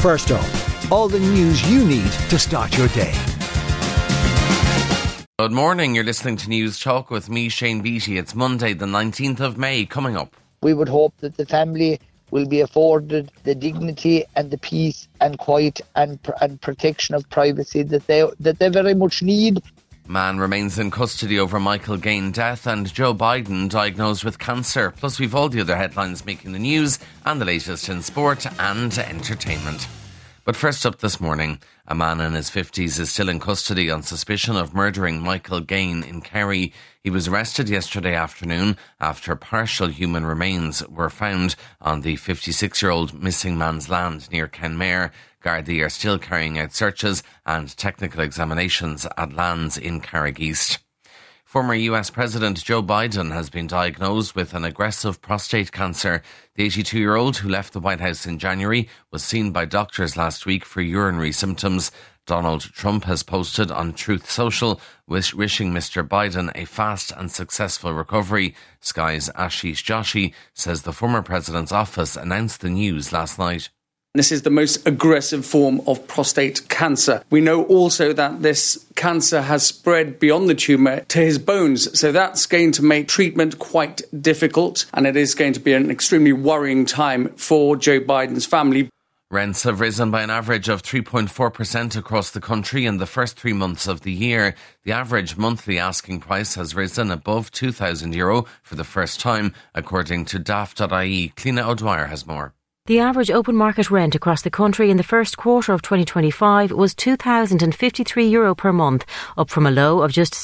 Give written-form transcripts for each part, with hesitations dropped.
First up, all the news you need to start your day. Good morning, you're listening to News Talk with me, Shane Beattie. It's Monday the 19th of May, coming up. We would hope that the family will be afforded the dignity and the peace and quiet and protection of privacy that they very much need. Man remains in custody over Michael Gane death, and Joe Biden diagnosed with cancer. Plus we've all the other headlines making the news and the latest in sport and entertainment. But first up this morning, a man in his 50s is still in custody on suspicion of murdering Michael Gane in Kerry. He was arrested yesterday afternoon after partial human remains were found on the 56-year-old missing man's land near Kenmare. Gardaí are still carrying out searches and technical examinations at lands in Carrigeast. Former US President Joe Biden has been diagnosed with an aggressive prostate cancer. The 82-year-old who left the White House in January was seen by doctors last week for urinary symptoms. Donald Trump has posted on Truth Social wishing Mr. Biden a fast and successful recovery. Sky's Ashish Joshi says the former president's office announced the news last night. This is the most aggressive form of prostate cancer. We know also that this cancer has spread beyond the tumour to his bones, so that's going to make treatment quite difficult, and it is going to be an extremely worrying time for Joe Biden's family. Rents have risen by an average of 3.4% across the country in the first 3 months of the year. The average monthly asking price has risen above €2,000 for the first time, according to daft.ie. Cliona O'Dwyer has more. The average open market rent across the country in the first quarter of 2025 was €2,053 per month, up from a low of just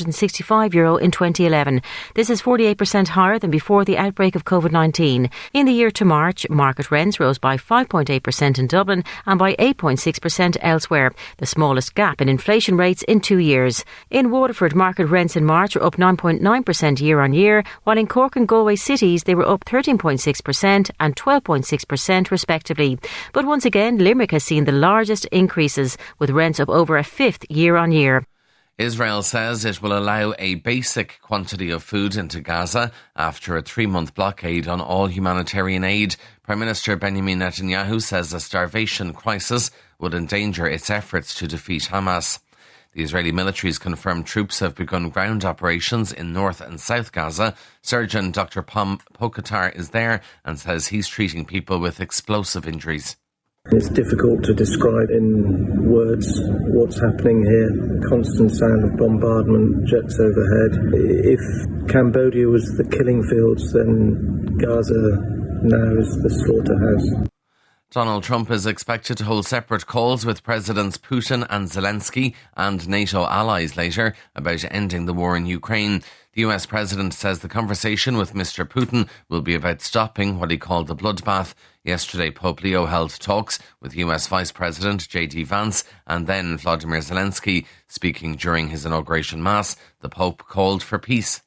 €765 in 2011. This is 48% higher than before the outbreak of COVID-19. In the year to March, market rents rose by 5.8% in Dublin and by 8.6% elsewhere, the smallest gap in inflation rates in 2 years. In Waterford, market rents in March were up 9.9% year on year, while in Cork and Galway cities they were up 13.6% and 12.6% respectively. But once again, Limerick has seen the largest increases, with rents up over a fifth year on year. Israel says it will allow a basic quantity of food into Gaza after a 3-month blockade on all humanitarian aid. Prime Minister Benjamin Netanyahu says a starvation crisis would endanger its efforts to defeat Hamas. The Israeli military's confirmed troops have begun ground operations in North and South Gaza. Surgeon Dr. Pom Pokatar is there and says he's treating people with explosive injuries. It's difficult to describe in words what's happening here. Constant sound of bombardment, jets overhead. If Cambodia was the killing fields, then Gaza now is the slaughterhouse. Donald Trump is expected to hold separate calls with Presidents Putin and Zelensky and NATO allies later about ending the war in Ukraine. The US President says the conversation with Mr. Putin will be about stopping what he called the bloodbath. Yesterday, Pope Leo held talks with US Vice President J.D. Vance and then Vladimir Zelensky. Speaking during his inauguration mass, the Pope called for peace.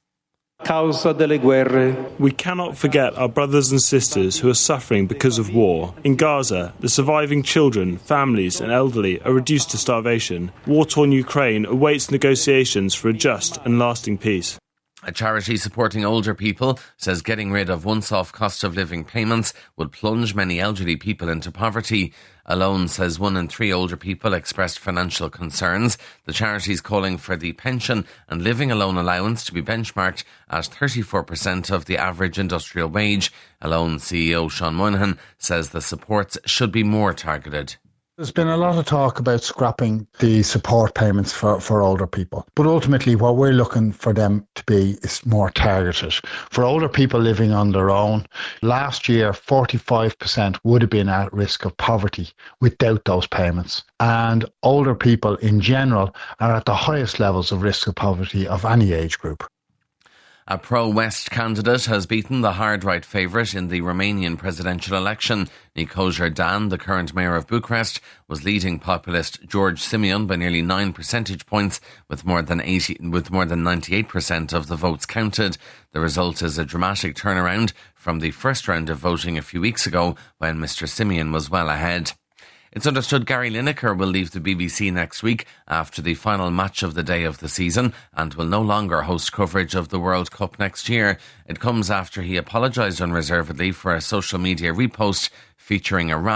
We cannot forget our brothers and sisters who are suffering because of war. In Gaza, the surviving children, families and elderly are reduced to starvation. War-torn Ukraine awaits negotiations for a just and lasting peace. A charity supporting older people says getting rid of once-off cost of living payments would plunge many elderly people into poverty. Alone says 1 in 3 older people expressed financial concerns. The charity is calling for the pension and living alone allowance to be benchmarked at 34% of the average industrial wage. Alone CEO Sean Moynihan says the supports should be more targeted. There's been a lot of talk about scrapping the support payments for older people. But ultimately, what we're looking for them to be is more targeted. For older people living on their own, last year, 45% would have been at risk of poverty without those payments. And older people in general are at the highest levels of risk of poverty of any age group. A pro-West candidate has beaten the hard-right favourite in the Romanian presidential election. Nicolae Dan, the current mayor of Bucharest, was leading populist George Simeon by nearly 9 percentage points, with more than 98% of the votes counted. The result is a dramatic turnaround from the first round of voting a few weeks ago, when Mr. Simeon was well ahead. It's understood Gary Lineker will leave the BBC next week after the final match of the day of the season and will no longer host coverage of the World Cup next year. It comes after he apologised unreservedly for a social media repost featuring a rat,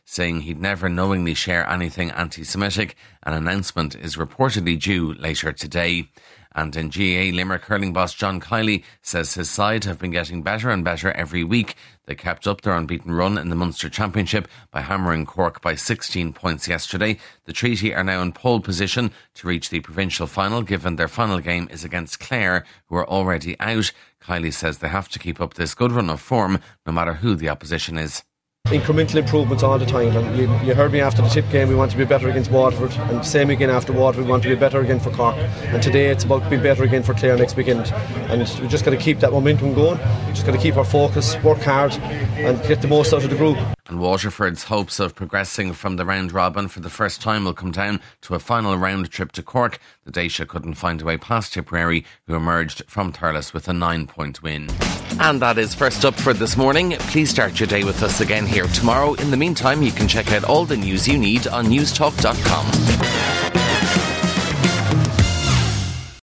saying he'd never knowingly share anything anti-Semitic. An announcement is reportedly due later today. And in GAA, Limerick hurling boss John Kiley says his side have been getting better and better every week. They kept up their unbeaten run in the Munster Championship by hammering Cork by 16 points yesterday. The Treaty are now in pole position to reach the provincial final, given their final game is against Clare, who are already out. Kiley says they have to keep up this good run of form, no matter who the opposition is. Incremental improvements all the time, and you heard me after the Tip game, we want to be better against Waterford, and same again after Waterford, we want to be better again for Cork, and today it's about being better again for Clare next weekend, and we've just got to keep that momentum going, just got to keep our focus, work hard and get the most out of the group. And Waterford's hopes of progressing from the round robin for the first time will come down to a final round trip to Cork. The Dacia couldn't find a way past Tipperary, who emerged from Thurles with a 9-point win. And that is First Up for this morning. Please start your day with us again here tomorrow. In the meantime, you can check out all the news you need on newstalk.com.